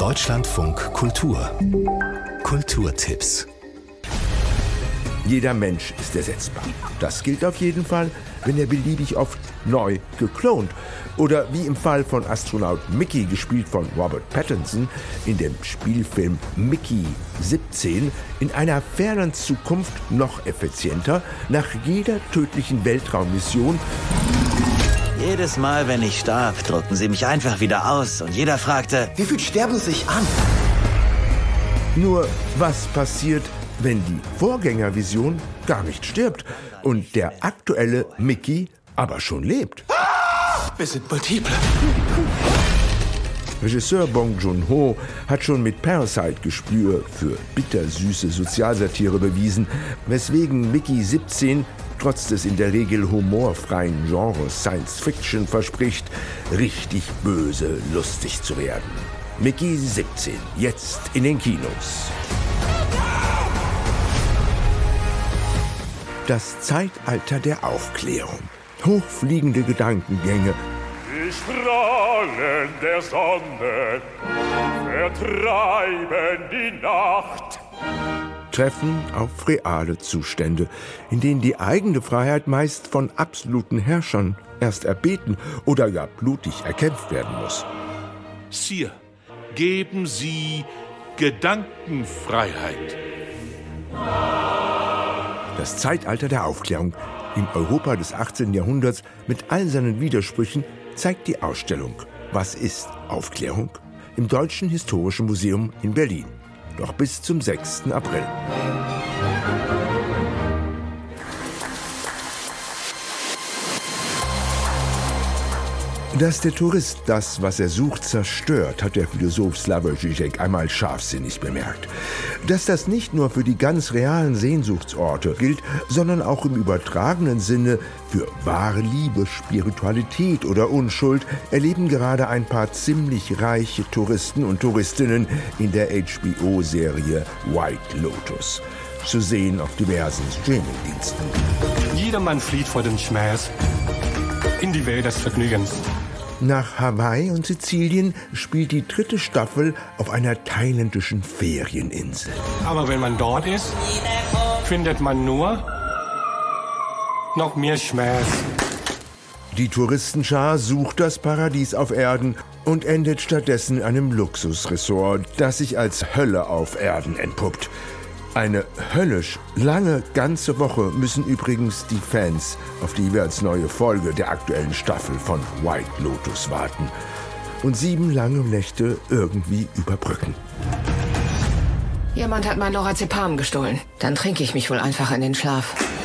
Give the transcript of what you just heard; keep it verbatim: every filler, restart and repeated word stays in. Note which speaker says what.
Speaker 1: Deutschlandfunk Kultur. Kulturtipps.
Speaker 2: Jeder Mensch ist ersetzbar. Das gilt auf jeden Fall, wenn er beliebig oft neu geklont oder wie im Fall von Astronaut Mickey, gespielt von Robert Pattinson, in dem Spielfilm Mickey siebzehn, in einer fernen Zukunft noch effizienter, nach jeder tödlichen Weltraummission.
Speaker 3: Jedes Mal, wenn ich starb, druckten sie mich einfach wieder aus und jeder fragte,
Speaker 4: wie viel sterben sich an?
Speaker 2: Nur was passiert, wenn die Vorgängervision gar nicht stirbt und der aktuelle Mickey aber schon lebt?
Speaker 4: Wir sind multiple.
Speaker 2: Regisseur Bong Joon-ho hat schon mit Parasite Gespür für bittersüße Sozialsatire bewiesen, weswegen Mickey siebzehn trotz des in der Regel humorfreien Genres Science Fiction verspricht, richtig böse lustig zu werden. Mickey siebzehn, jetzt in den Kinos. Das Zeitalter der Aufklärung. Hochfliegende Gedankengänge.
Speaker 5: Die Strahlen der Sonne vertreiben die Nacht.
Speaker 2: Treffen auf reale Zustände, in denen die eigene Freiheit meist von absoluten Herrschern erst erbeten oder gar blutig erkämpft werden muss.
Speaker 6: Sire, geben Sie Gedankenfreiheit.
Speaker 2: Das Zeitalter der Aufklärung im Europa des achtzehnten Jahrhunderts mit all seinen Widersprüchen zeigt die Ausstellung Was ist Aufklärung? Im Deutschen Historischen Museum in Berlin. Noch bis zum sechsten April. Dass der Tourist das, was er sucht, zerstört, hat der Philosoph Slavoj Žižek einmal scharfsinnig bemerkt. Dass das nicht nur für die ganz realen Sehnsuchtsorte gilt, sondern auch im übertragenen Sinne für wahre Liebe, Spiritualität oder Unschuld, erleben gerade ein paar ziemlich reiche Touristen und Touristinnen in der H B O-Serie White Lotus. Zu sehen auf diversen Streamingdiensten.
Speaker 7: Jedermann flieht vor dem Schmerz in die Welt des Vergnügens.
Speaker 2: Nach Hawaii und Sizilien spielt die dritte Staffel auf einer thailändischen Ferieninsel.
Speaker 7: Aber wenn man dort ist, findet man nur noch mehr Schmerz.
Speaker 2: Die Touristenschar sucht das Paradies auf Erden und endet stattdessen in einem Luxusresort, das sich als Hölle auf Erden entpuppt. Eine höllisch lange ganze Woche müssen übrigens die Fans auf die jeweils neue Folge der aktuellen Staffel von White Lotus warten und sieben lange Nächte irgendwie überbrücken.
Speaker 8: Jemand hat mein Lorazepam gestohlen. Dann trinke ich mich wohl einfach in den Schlaf.